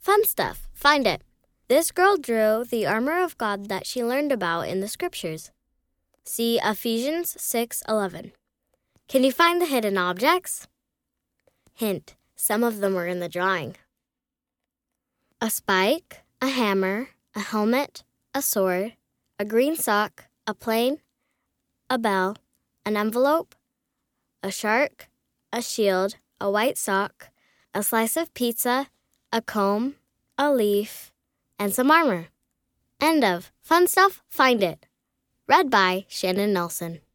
Fun stuff. Find it. This girl drew the armor of God that she learned about in the scriptures. See Ephesians 6:11. Can you find the hidden objects? Hint, some of them were in the drawing. A spike, a hammer, a helmet, a sword, a green sock, a plane, a bell, an envelope, a shark, a shield, a white sock, a slice of pizza, a comb, a leaf, and some armor. End of. Fun stuff, find it. Read by Shannon Nelson.